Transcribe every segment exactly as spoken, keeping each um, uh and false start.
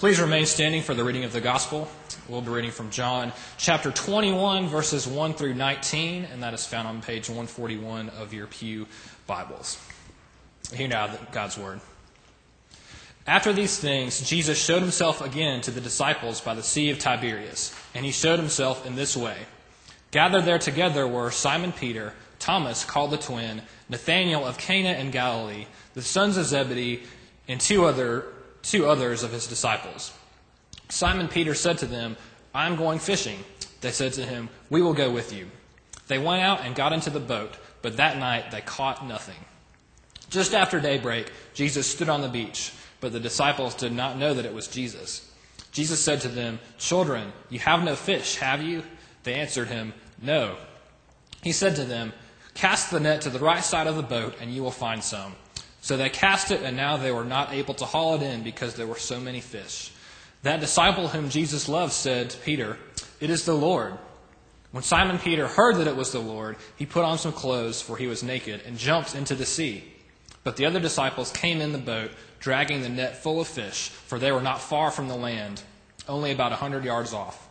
Please remain standing for the reading of the gospel. We'll be reading from John chapter twenty-one, verses one through nineteen, and that is found on page one forty-one of your pew Bibles. Hear now God's word. After these things, Jesus showed himself again to the disciples by the Sea of Tiberias, and he showed himself in this way. Gathered there together were Simon Peter, Thomas called the twin, Nathanael of Cana in Galilee, the sons of Zebedee, and two other two others of his disciples. Simon Peter said to them, "I am going fishing." They said to him, "We will go with you." They went out and got into the boat, but that night they caught nothing. Just after daybreak, Jesus stood on the beach, but the disciples did not know that it was Jesus. Jesus said to them, "Children, you have no fish, have you?" They answered him, "No." He said to them, "Cast the net to the right side of the boat, and you will find some." So they cast it, and now they were not able to haul it in because there were so many fish. That disciple whom Jesus loved said to Peter, "It is the Lord." When Simon Peter heard that it was the Lord, he put on some clothes, for he was naked, and jumped into the sea. But the other disciples came in the boat, dragging the net full of fish, for they were not far from the land, only about a hundred yards off.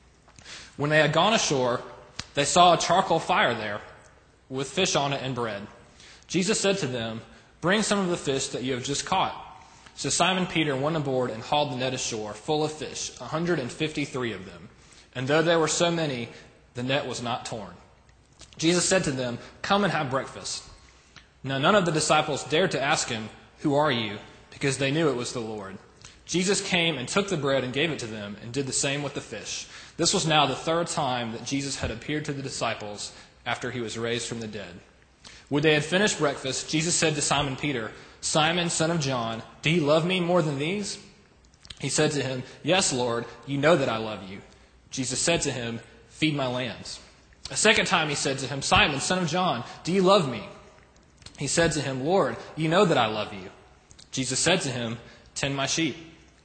When they had gone ashore, they saw a charcoal fire there, with fish on it and bread. Jesus said to them, "Bring some of the fish that you have just caught." So Simon Peter went aboard and hauled the net ashore, full of fish, a hundred and fifty-three of them. And though there were so many, the net was not torn. Jesus said to them, "Come and have breakfast." Now none of the disciples dared to ask him, "Who are you?" because they knew it was the Lord. Jesus came and took the bread and gave it to them, and did the same with the fish. This was now the third time that Jesus had appeared to the disciples after he was raised from the dead. When they had finished breakfast, Jesus said to Simon Peter, "Simon, son of John, do you love me more than these?" He said to him, "Yes, Lord, you know that I love you." Jesus said to him, "Feed my lambs." A second time he said to him, "Simon, son of John, do you love me?" He said to him, "Lord, you know that I love you." Jesus said to him, "Tend my sheep."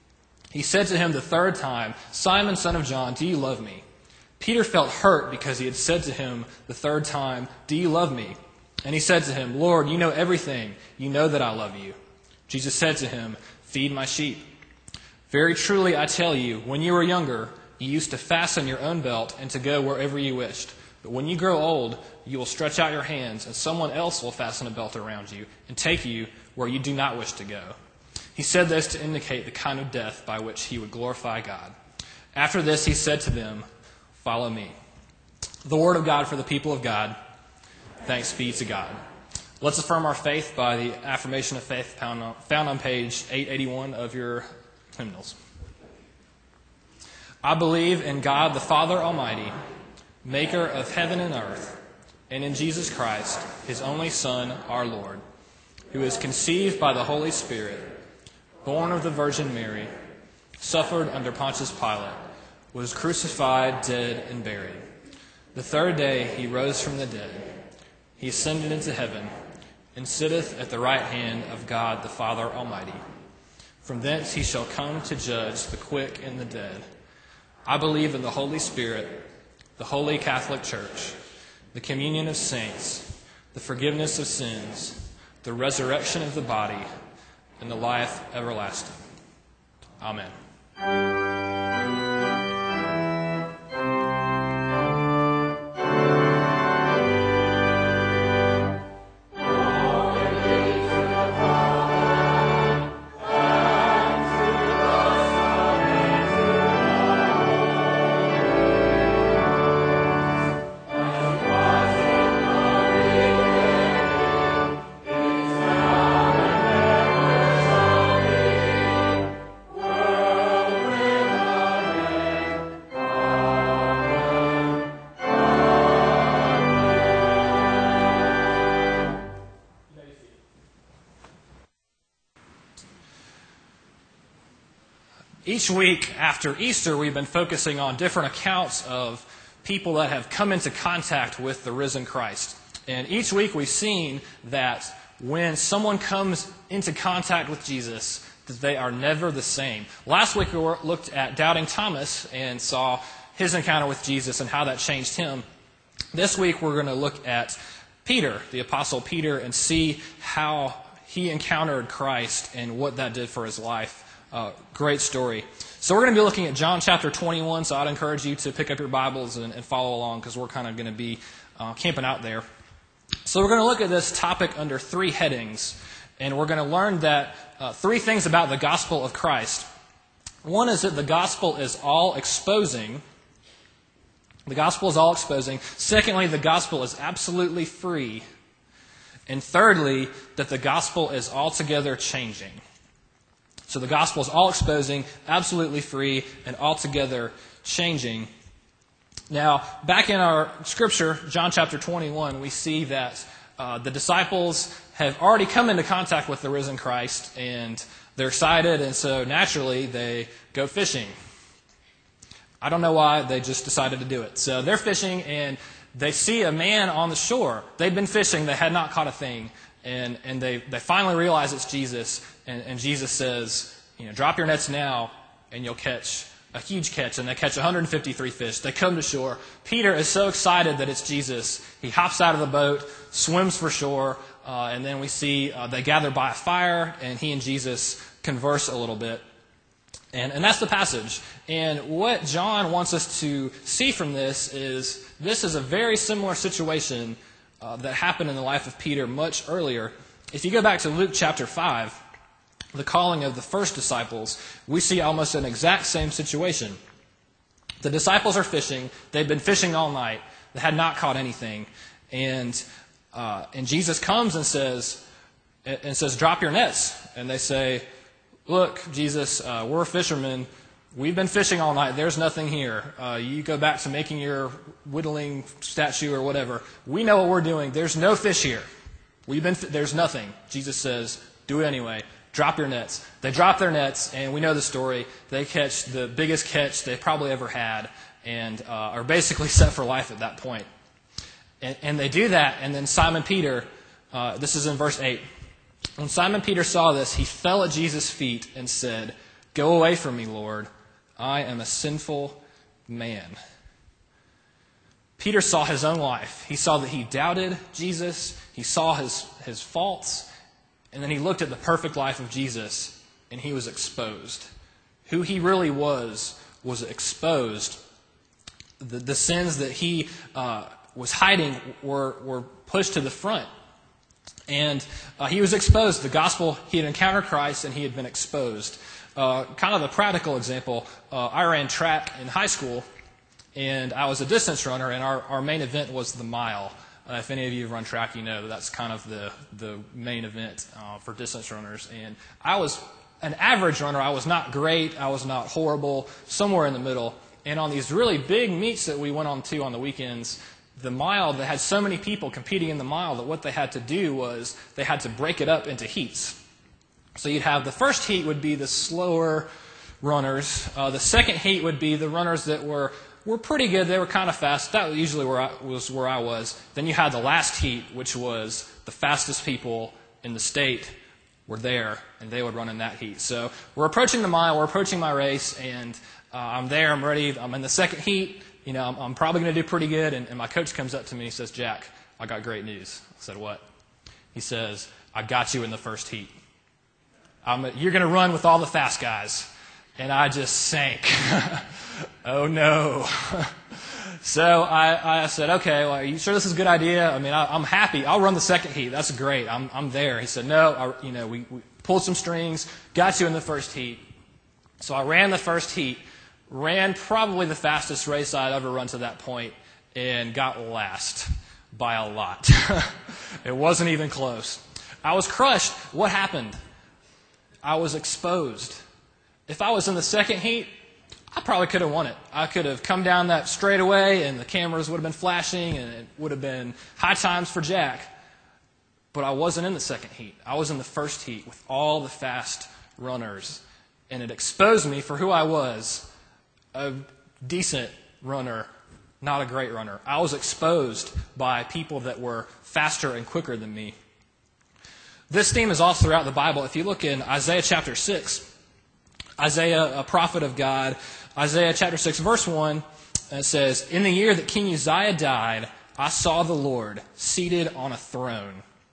He said to him the third time, "Simon, son of John, do you love me?" Peter felt hurt because he had said to him the third time, "Do you love me?" And he said to him, "Lord, you know everything. You know that I love you." Jesus said to him, "Feed my sheep. Very truly I tell you, when you were younger, you used to fasten your own belt and to go wherever you wished. But when you grow old, you will stretch out your hands, and someone else will fasten a belt around you and take you where you do not wish to go." He said this to indicate the kind of death by which he would glorify God. After this he said to them, "Follow me." The word of God for the people of God. Thanks be to God. Let's affirm our faith by the affirmation of faith found on, found on page eight eighty-one of your hymnals. I believe in God the Father Almighty, maker of heaven and earth, and in Jesus Christ, his only Son, our Lord, who is conceived by the Holy Spirit, born of the Virgin Mary, suffered under Pontius Pilate, was crucified, dead, and buried. The third day he rose from the dead. He ascended into heaven, and sitteth at the right hand of God the Father Almighty. From thence he shall come to judge the quick and the dead. I believe in the Holy Spirit, the Holy Catholic Church, the communion of saints, the forgiveness of sins, the resurrection of the body, and the life everlasting. Amen. Each week after Easter, we've been focusing on different accounts of people that have come into contact with the risen Christ. And each week we've seen that when someone comes into contact with Jesus, that they are never the same. Last week we looked at doubting Thomas and saw his encounter with Jesus and how that changed him. This week we're going to look at Peter, the Apostle Peter, and see how he encountered Christ and what that did for his life. Uh, great story. So we're going to be looking at John chapter twenty-one, so I'd encourage you to pick up your Bibles and, and follow along because we're kind of going to be uh, camping out there. So we're going to look at this topic under three headings, and we're going to learn that uh, three things about the gospel of Christ. One is that the gospel is all exposing. The gospel is all exposing. Secondly, the gospel is absolutely free. And thirdly, that the gospel is altogether changing. So the gospel is all exposing, absolutely free, and altogether changing. Now, back in our scripture, John chapter twenty-one, we see that uh, the disciples have already come into contact with the risen Christ, and they're excited, and so naturally they go fishing. I don't know why, they just decided to do it. So they're fishing, and they see a man on the shore. They'd been fishing, they had not caught a thing, and, and they, they finally realize it's Jesus, and, and Jesus says, you know, drop your nets now, and you'll catch a huge catch, and they catch one hundred fifty-three fish. They come to shore. Peter is so excited that it's Jesus. He hops out of the boat, swims for shore, uh, and then we see uh, they gather by a fire, and he and Jesus converse a little bit. And, and that's the passage. And what John wants us to see from this is this is a very similar situation uh, that happened in the life of Peter much earlier. If you go back to Luke chapter five, the calling of the first disciples, we see almost an exact same situation. The disciples are fishing. They've been fishing all night. They had not caught anything. And uh, and Jesus comes and says, and says, drop your nets. And they say, look, Jesus, uh, we're fishermen. We've been fishing all night. There's nothing here. Uh, you go back to making your whittling statue or whatever. We know what we're doing. There's no fish here. We've been. There's nothing. Jesus says, do it anyway. Drop your nets. They drop their nets, and we know the story. They catch the biggest catch they probably ever had, and uh, are basically set for life at that point. And, and they do that, and then Simon Peter, uh, this is in verse eight. When Simon Peter saw this, he fell at Jesus' feet and said, go away from me, Lord. I am a sinful man. Peter saw his own life. He saw that he doubted Jesus. He saw his, his faults. And then he looked at the perfect life of Jesus, and he was exposed. Who he really was was exposed. The, the sins that he uh, was hiding were, were pushed to the front. And uh, he was exposed. The gospel, he had encountered Christ, and he had been exposed. Uh, kind of a practical example, uh, I ran track in high school, and I was a distance runner, and our, our main event was the mile. Uh, if any of you have run track, you know that that's kind of the, the main event uh, for distance runners. And I was an average runner. I was not great. I was not horrible, somewhere in the middle. And on these really big meets that we went on to on the weekends, the mile, they had so many people competing in the mile that what they had to do was they had to break it up into heats. So you'd have the first heat would be the slower runners. Uh, the second heat would be the runners that were were pretty good. They were kind of fast. That was usually where I, was where I was. Then you had the last heat, which was the fastest people in the state were there, and they would run in that heat. So we're approaching the mile. We're approaching my race, and uh, I'm there. I'm ready. I'm in the second heat. You know, I'm, I'm probably going to do pretty good. And, and my coach comes up to me and he says, Jack, I got great news. I said, what? He says, I got you in the first heat. I'm, you're going to run with all the fast guys. And I just sank. Oh, no. So I, I said, okay, well, are you sure this is a good idea? I mean, I, I'm happy. I'll run the second heat. That's great. I'm, I'm there. He said, no, I, you know, we, we pulled some strings, got you in the first heat. So I ran the first heat, ran probably the fastest race I'd ever run to that point, and got last by a lot. It wasn't even close. I was crushed. What happened? I was exposed. If I was in the second heat, I probably could have won it. I could have come down that straightaway, and the cameras would have been flashing, and it would have been high times for Jack. But I wasn't in the second heat. I was in the first heat with all the fast runners, and it exposed me for who I was, a decent runner, not a great runner. I was exposed by people that were faster and quicker than me. This theme is all throughout the Bible. If you look in Isaiah chapter six, Isaiah, a prophet of God, Isaiah chapter six, verse one, it says, in the year that King Uzziah died, I saw the Lord seated on a throne,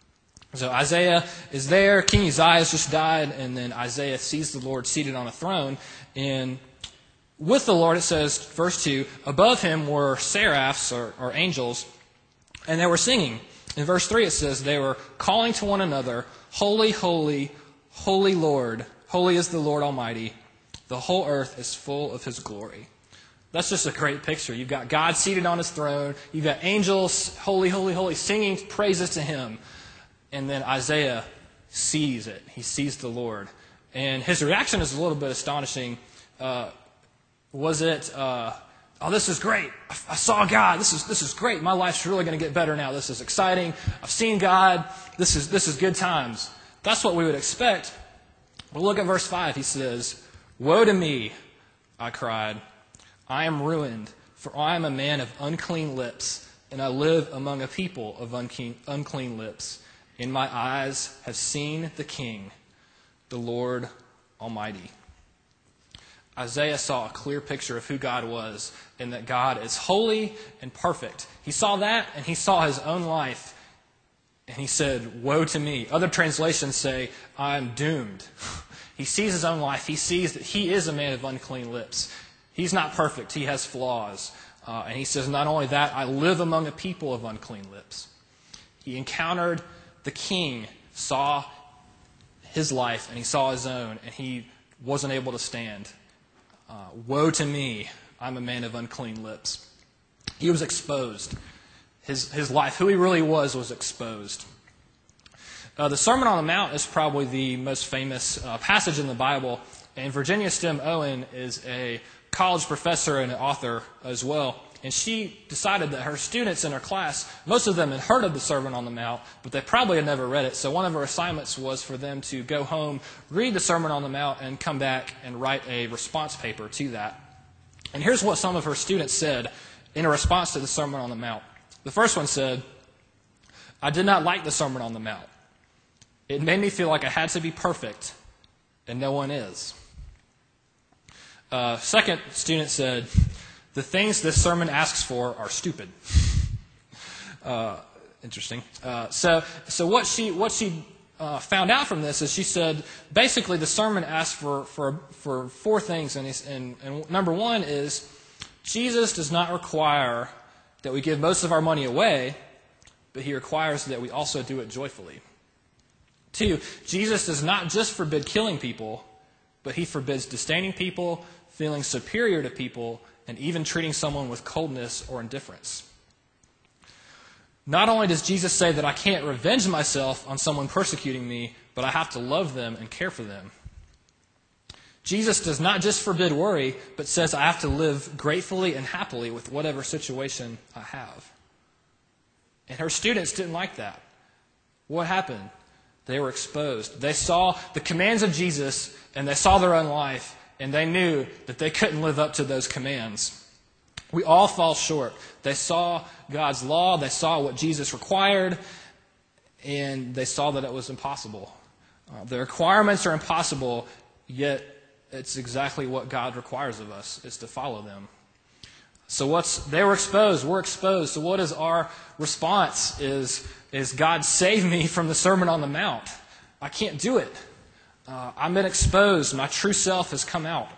So Isaiah is there. King Uzziah has just died, and then Isaiah sees the Lord seated on a throne. And with the Lord, it says, verse two, above him were seraphs, or, or angels, and they were singing. In verse three, it says, they were calling to one another, holy, holy, holy Lord, holy is the Lord Almighty. The whole earth is full of his glory. That's just a great picture. You've got God seated on his throne. You've got angels, holy, holy, holy, singing praises to him. And then Isaiah sees it. He sees the Lord. And his reaction is a little bit astonishing. Uh, was it, uh, oh, this is great. I, I saw God. This is this is great. My life's really going to get better now. This is exciting. I've seen God. This is this is good times. That's what we would expect. But look at verse five. He says, woe to me, I cried. I am ruined, for I am a man of unclean lips, and I live among a people of unclean, unclean lips. And my eyes have seen the King, the Lord Almighty. Isaiah saw a clear picture of who God was, and that God is holy and perfect. He saw that, and he saw his own life, and he said, woe to me. Other translations say, I'm doomed. He sees his own life. He sees that he is a man of unclean lips. He's not perfect. He has flaws. Uh, and he says, not only that, I live among a people of unclean lips. He encountered the King, saw his life, and he saw his own, and he wasn't able to stand. Uh, woe to me, I'm a man of unclean lips. He was exposed. His, his life, who he really was, was exposed. Uh, the Sermon on the Mount is probably the most famous uh, passage in the Bible, and Virginia Stem Owen is a college professor and an author as well. And she decided that her students in her class, most of them had heard of the Sermon on the Mount, but they probably had never read it. So one of her assignments was for them to go home, read the Sermon on the Mount, and come back and write a response paper to that. And here's what some of her students said in a response to the Sermon on the Mount. The first one said, I did not like the Sermon on the Mount. It made me feel like I had to be perfect, and no one is. Uh, second student said, the things this sermon asks for are stupid. Uh, interesting. Uh, so, so what she what she uh, found out from this is she said basically the sermon asked for for for four things, and, and and number one is Jesus does not require that we give most of our money away, but he requires that we also do it joyfully. Two, Jesus does not just forbid killing people, but he forbids disdaining people, feeling superior to people, and even treating someone with coldness or indifference. Not only does Jesus say that I can't revenge myself on someone persecuting me, but I have to love them and care for them. Jesus does not just forbid worry, but says I have to live gratefully and happily with whatever situation I have. And her students didn't like that. What happened? They were exposed. They saw the commands of Jesus, and they saw their own life, and they knew that they couldn't live up to those commands. We all fall short. They saw God's law. They saw what Jesus required, and they saw that it was impossible. Uh, the requirements are impossible, yet it's exactly what God requires of us, is to follow them. So what's they were exposed, we're exposed. So what is our response? Is, is God save me from the Sermon on the Mount. I can't do it. Uh, I've been exposed. My true self has come out.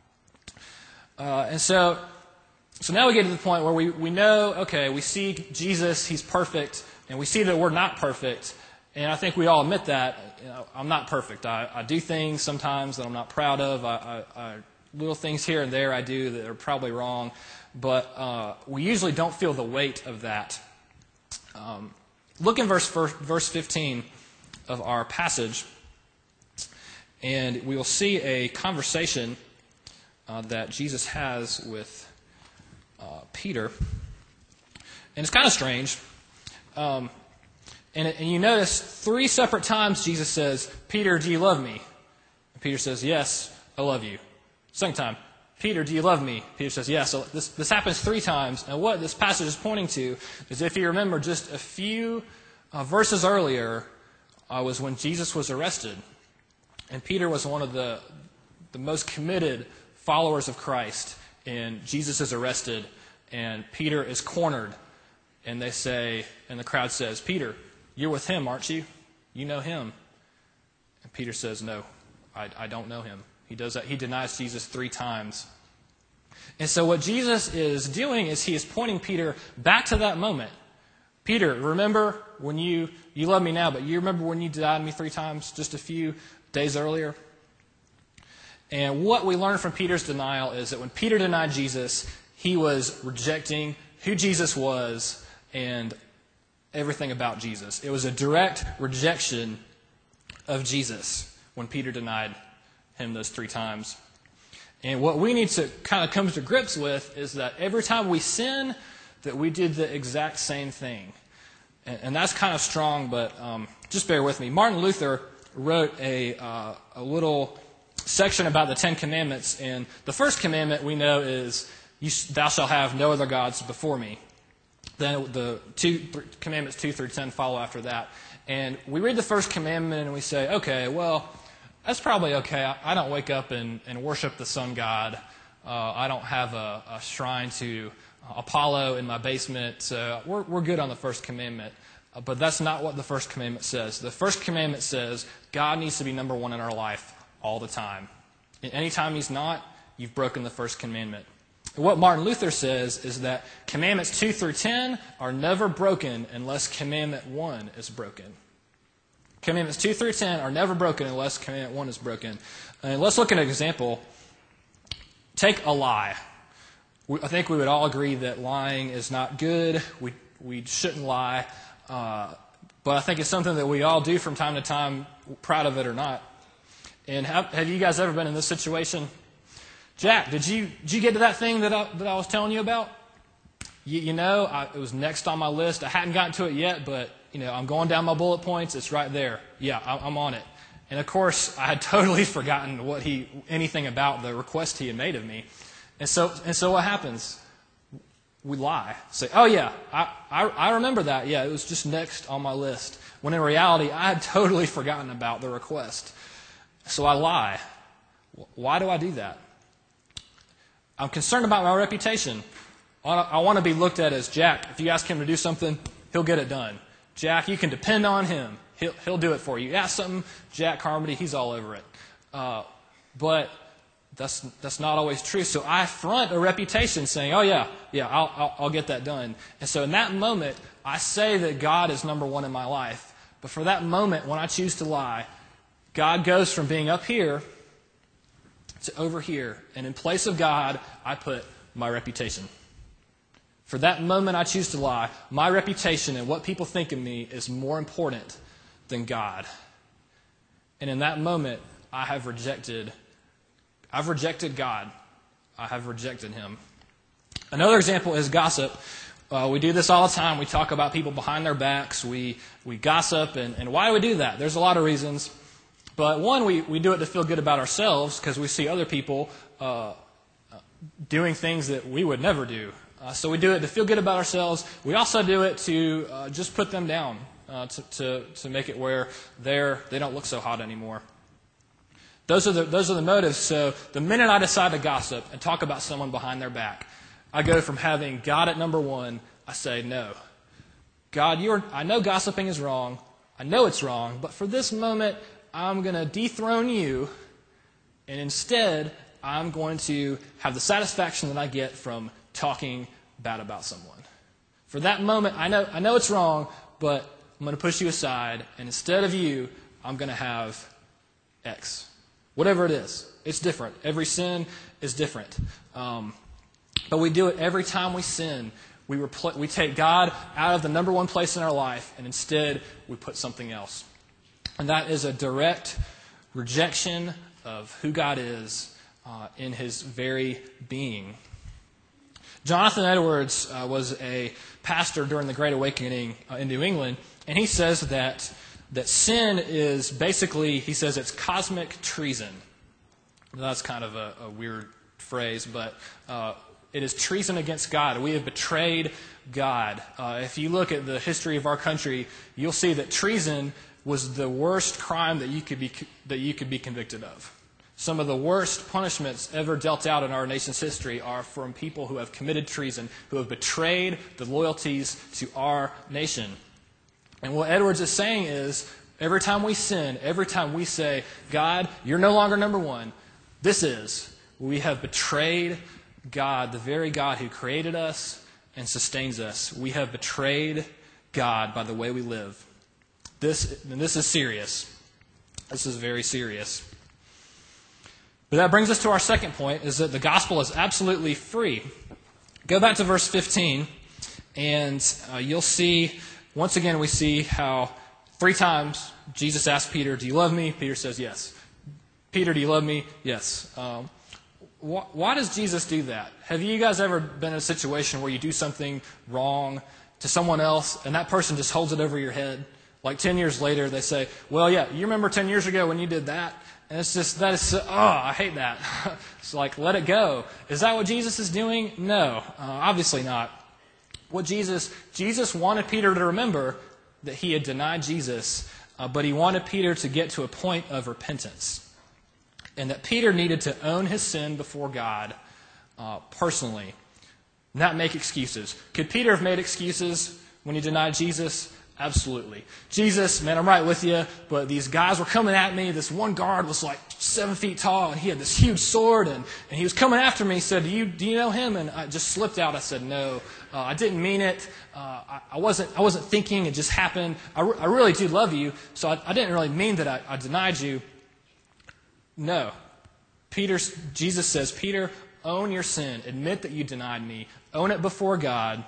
Uh, and so so now we get to the point where we, we know, okay, we see Jesus, he's perfect, and we see that we're not perfect. And I think we all admit that. You know, I'm not perfect. I, I do things sometimes that I'm not proud of. I, I, I, little things here and there I do that are probably wrong. But uh, we usually don't feel the weight of that. Um, look in verse, verse fifteen of our passage. And we will see a conversation uh, that Jesus has with uh, Peter. And it's kind of strange. Um, and, and you notice three separate times Jesus says, Peter, do you love me? And Peter says, yes, I love you. Second time, Peter, do you love me? Peter says, yes. So this, this happens three times. And what this passage is pointing to is, if you remember, just a few uh, verses earlier uh, was when Jesus was arrested. And Peter was one of the, the most committed followers of Christ. And Jesus is arrested, and Peter is cornered. And they say, and the crowd says, Peter, you're with him, aren't you? You know him. And Peter says, no, I, I don't know him. He does that. He denies Jesus three times. And so what Jesus is doing is he is pointing Peter back to that moment. Peter, remember when you, you love me now, but you remember when you denied me three times just a few days earlier? And what we learn from Peter's denial is that when Peter denied Jesus, he was rejecting who Jesus was and everything about Jesus. It was a direct rejection of Jesus when Peter denied him those three times. And what we need to kind of come to grips with is that every time we sin, that we did the exact same thing. And, and that's kind of strong, but um, just bear with me. Martin Luther wrote a, uh, a little section about the Ten Commandments, and the first commandment we know is, you, thou shalt have no other gods before me. Then the two th- commandments two through ten follow after that. And we read the first commandment and we say, okay, well, that's probably okay. I, I don't wake up and, and worship the sun god. Uh, I don't have a, a shrine to Apollo in my basement. So we're, we're good on the first commandment. Uh, but that's not what the first commandment says. The first commandment says God needs to be number one in our life all the time. And anytime he's not, you've broken the first commandment. And what Martin Luther says is that commandments two through ten are never broken unless commandment one is broken. Commandments two through ten are never broken unless commandment one is broken. And let's look at an example. Take a lie. We, I think we would all agree that lying is not good. We we shouldn't lie. Uh, but I think it's something that we all do from time to time, proud of it or not. And have, have you guys ever been in this situation? Jack, did you did you get to that thing that I, that I was telling you about? You, you know, I, it was next on my list. I hadn't gotten to it yet, but you know, I'm going down my bullet points. It's right there. Yeah, I, I'm on it. And of course, I had totally forgotten what he anything about the request he had made of me. And so and so, what happens? We lie. Say, oh yeah, I, I I remember that. Yeah, it was just next on my list. When in reality, I had totally forgotten about the request. So I lie. Why do I do that? I'm concerned about my reputation. I want to be looked at as Jack. If you ask him to do something, he'll get it done. Jack, you can depend on him. He'll, he'll do it for you. You ask something, Jack Carmody, he's all over it. Uh, but that's that's not always true. So I front a reputation saying, oh yeah, yeah, I'll, I'll, I'll get that done. And so in that moment, I say that God is number one in my life. But for that moment, when I choose to lie, God goes from being up here to over here. And in place of God, I put my reputation. For that moment I choose to lie, my reputation and what people think of me is more important than God. And in that moment, I have rejected, I've rejected God. I have rejected him. Another example is gossip. Uh, we do this all the time. We talk about people behind their backs. We we gossip. And, and why do we do that? There's a lot of reasons. But one, we, we do it to feel good about ourselves because we see other people uh, doing things that we would never do. Uh, so we do it to feel good about ourselves. We also do it to uh, just put them down, uh, to, to to make it where they're they don't look so hot anymore. Those are the those are the motives. So the minute I decide to gossip and talk about someone behind their back, I go from having God at number one. I say no, God, you're. I know gossiping is wrong. I know it's wrong. But for this moment, I'm going to dethrone you, and instead, I'm going to have the satisfaction that I get from talking bad about someone. For that moment, I know I know it's wrong, but I'm going to push you aside, and instead of you, I'm going to have X. Whatever it is, it's different. Every sin is different. Um, but we do it every time we sin. We, repl- we take God out of the number one place in our life, and instead, we put something else. And that is a direct rejection of who God is uh, in his very being. Jonathan Edwards uh, was a pastor during the Great Awakening uh, in New England, and he says that that sin is basically, he says it's cosmic treason. That's kind of a, a weird phrase, but uh, it is treason against God. We have betrayed God. Uh, if you look at the history of our country, you'll see that treason was the worst crime that you could be that you could be convicted of. Some of the worst punishments ever dealt out in our nation's history are from people who have committed treason, who have betrayed the loyalties to our nation. And what Edwards is saying is, Every time we sin, every time we say, God, you're no longer number one, this is, we have betrayed God, the very God who created us and sustains us. We have betrayed God by the way we live. This, and this is serious. This is very serious. But that brings us to our second point, is that the gospel is absolutely free. Go back to verse fifteen, and uh, you'll see, once again, we see how three times Jesus asked Peter, do you love me? Peter says, yes. Peter, do you love me? Yes. Um, wh- why does Jesus do that? Have you guys ever been in a situation where you do something wrong to someone else, and that person just holds it over your head? Like ten years later, they say, well, yeah, you remember ten years ago when you did that? And it's just, that is so, oh, I hate that. It's like, let it go. Is that what Jesus is doing? No, uh, obviously not. What Jesus, Jesus wanted Peter to remember that he had denied Jesus, uh, but he wanted Peter to get to a point of repentance. And that Peter needed to own his sin before God uh, personally, not make excuses. Could Peter have made excuses when he denied Jesus? Absolutely. Jesus, man, I'm right with you, but these guys were coming at me. This one guard was like seven feet tall, and he had this huge sword, and, and he was coming after me. He said, do you, do you know him? And I just slipped out. I said, no, uh, I didn't mean it. Uh, I, I wasn't I wasn't thinking. It just happened. I, re- I really do love you, so I, I didn't really mean that I, I denied you. No. Peter, Jesus says, Peter, own your sin. Admit that you denied me. Own it before God.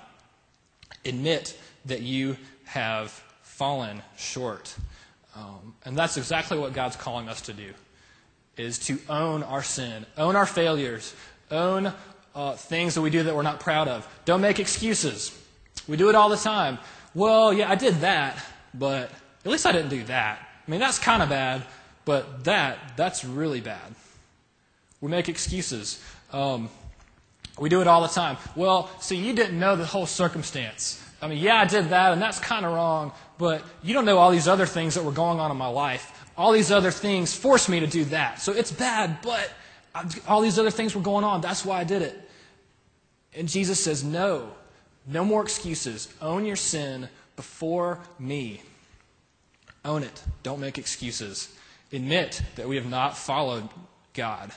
Admit that you have fallen short. Um, and that's exactly what God's calling us to do, is to own our sin, own our failures, own uh, things that we do that we're not proud of. Don't make excuses. We do it all the time. Well, yeah, I did that, but at least I didn't do that. I mean, that's kind of bad, but that, that's really bad. We make excuses. Um, we do it all the time. Well, see, you didn't know the whole circumstance. I mean, yeah, I did that, and that's kind of wrong, but you don't know all these other things that were going on in my life. All these other things forced me to do that. So it's bad, but all these other things were going on. That's why I did it. And Jesus says, no, no more excuses. Own your sin before me. Own it. Don't make excuses. Admit that we have not followed God.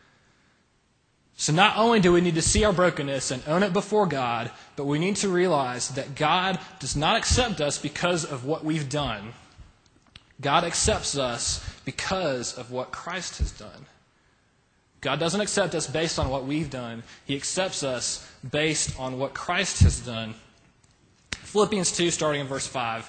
So not only do we need to see our brokenness and own it before God, but we need to realize that God does not accept us because of what we've done. God accepts us because of what Christ has done. God doesn't accept us based on what we've done. He accepts us based on what Christ has done. Philippians two, starting in verse five,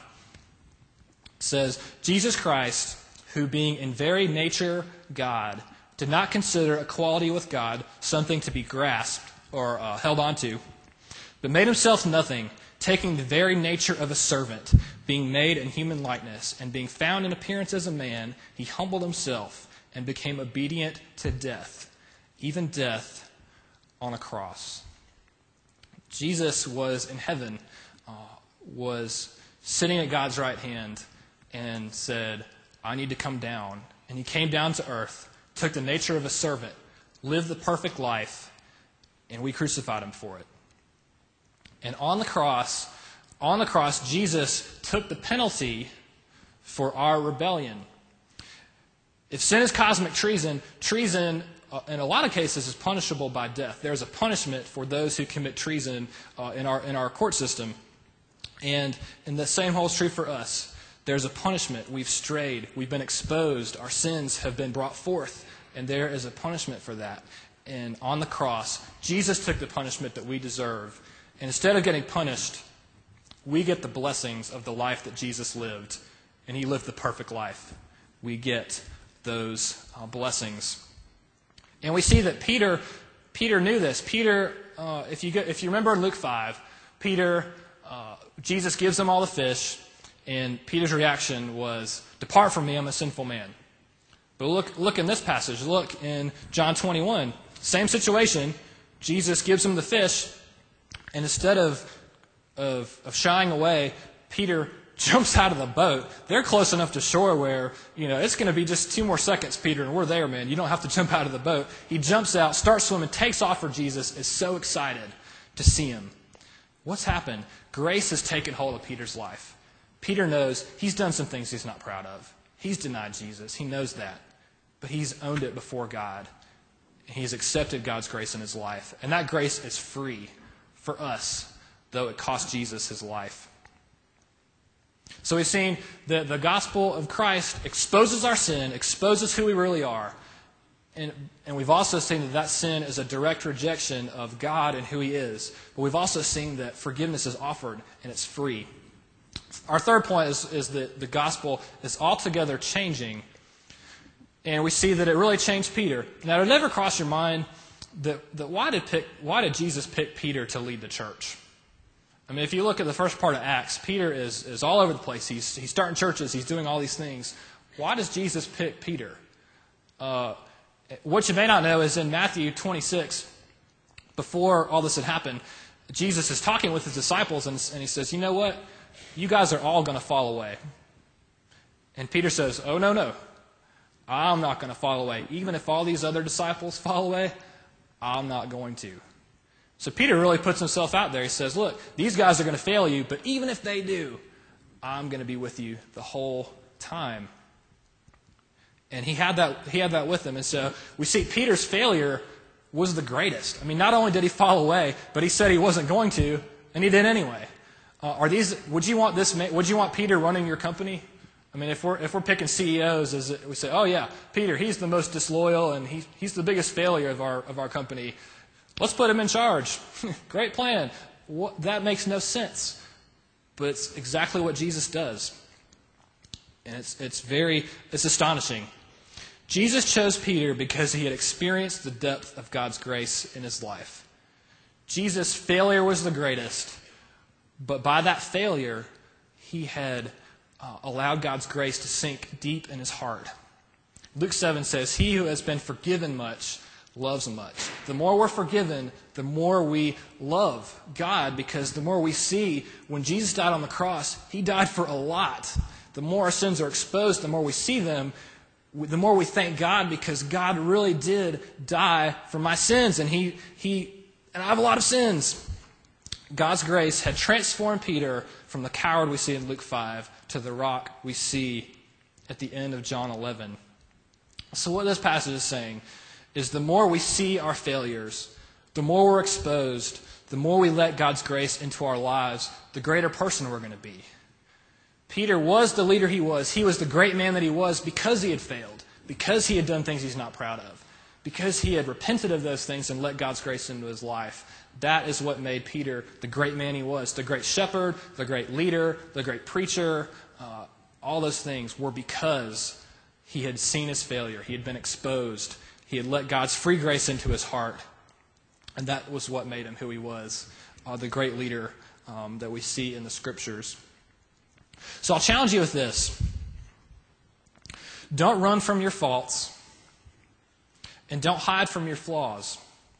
says, Jesus Christ, who being in very nature God, did not consider equality with God something to be grasped or uh, held onto, but made himself nothing, taking the very nature of a servant, being made in human likeness, and being found in appearance as a man, he humbled himself and became obedient to death, even death on a cross. Jesus was in heaven, uh, was sitting at God's right hand, and said, I need to come down. And he came down to earth, took the nature of a servant, lived the perfect life, and we crucified him for it. And on the cross, on the cross, Jesus took the penalty for our rebellion. If sin is cosmic treason, treason uh, in a lot of cases is punishable by death. There's a punishment for those who commit treason uh, in our in our court system. And, and the same holds true for us. There's a punishment. We've strayed. We've been exposed. Our sins have been brought forth. And there is a punishment for that. And on the cross, Jesus took the punishment that we deserve. And instead of getting punished, we get the blessings of the life that Jesus lived. And he lived the perfect life. We get those uh, blessings. And we see that Peter Peter knew this. Peter, uh, if you get, if you remember in Luke five, Peter, uh, Jesus gives him all the fish. And Peter's reaction was, depart from me, I'm a sinful man. But look look in this passage. Look in John twenty-one. Same situation. Jesus gives him the fish. And instead of, of, of shying away, Peter jumps out of the boat. They're close enough to shore where, you know, it's going to be just two more seconds, Peter, and we're there, man. You don't have to jump out of the boat. He jumps out, starts swimming, takes off for Jesus, is so excited to see him. What's happened? Grace has taken hold of Peter's life. Peter knows he's done some things he's not proud of. He's denied Jesus. He knows that. But he's owned it before God. He's accepted God's grace in his life. And that grace is free for us, though it cost Jesus his life. So we've seen that the gospel of Christ exposes our sin, exposes who we really are. And, and we've also seen that that sin is a direct rejection of God and who he is. But we've also seen that forgiveness is offered and it's free. Our third point is, is that the gospel is altogether changing. And we see that it really changed Peter. Now, it never crossed your mind that, that why did pick, why did Jesus pick Peter to lead the church? I mean, if you look at the first part of Acts, Peter is, is all over the place. He's, he's starting churches. He's doing all these things. Why does Jesus pick Peter? Uh, what you may not know is in Matthew twenty-six, before all this had happened, Jesus is talking with his disciples, and, and he says, you know what? You guys are all going to fall away. And Peter says, oh, no, no. I'm not going to fall away. Even if all these other disciples fall away, I'm not going to. So Peter really puts himself out there. He says, look, these guys are going to fail you, but even if they do, I'm going to be with you the whole time. And he had that he had that with him. And so we see Peter's failure was the greatest. I mean, not only did he fall away, but he said he wasn't going to, and he did anyway. Uh, are these? Would you want this? Would you want Peter running your company? I mean, if we're if we're picking C E Os, is it, we say, oh yeah, Peter, he's the most disloyal and he he's the biggest failure of our of our company. Let's put him in charge. Great plan. What, that makes no sense, but it's exactly what Jesus does, and it's it's very it's astonishing. Jesus chose Peter because he had experienced the depth of God's grace in his life. Jesus' failure was the greatest, but by that failure, he had Uh, allowed God's grace to sink deep in his heart. Luke seven says, he who has been forgiven much loves much. The more we're forgiven, the more we love God, because the more we see when Jesus died on the cross, he died for a lot. The more our sins are exposed, the more we see them, the more we thank God, because God really did die for my sins, and he he and I have a lot of sins. God's grace had transformed Peter from the coward we see in Luke five to the rock we see at the end of John eleven. So what this passage is saying is the more we see our failures, the more we're exposed, the more we let God's grace into our lives, the greater person we're going to be. Peter was the leader he was. He was the great man that he was because he had failed, because he had done things he's not proud of, because he had repented of those things and let God's grace into his life. That is what made Peter the great man he was. The great shepherd, the great leader, the great preacher, uh, all those things were because he had seen his failure. He had been exposed. He had let God's free grace into his heart. And that was what made him who he was, uh, the great leader um, that we see in the Scriptures. So I'll challenge you with this. Don't run from your faults, and don't hide from your flaws.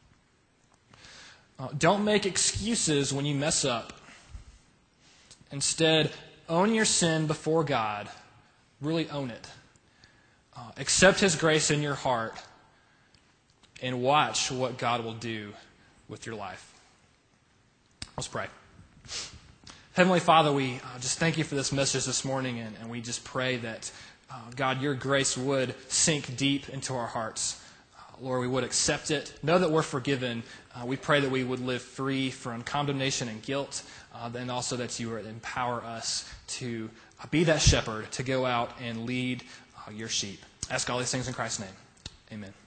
Uh, don't make excuses when you mess up. Instead, own your sin before God. Really own it. Uh, accept his grace in your heart, and watch what God will do with your life. Let's pray. Heavenly Father, we uh, just thank you for this message this morning, and, and we just pray that, uh, God, your grace would sink deep into our hearts. Lord, we would accept it, know that we're forgiven. Uh, we pray that we would live free from condemnation and guilt, uh, and also that you would empower us to uh, be that shepherd, to go out and lead uh, your sheep. I ask all these things in Christ's name. Amen.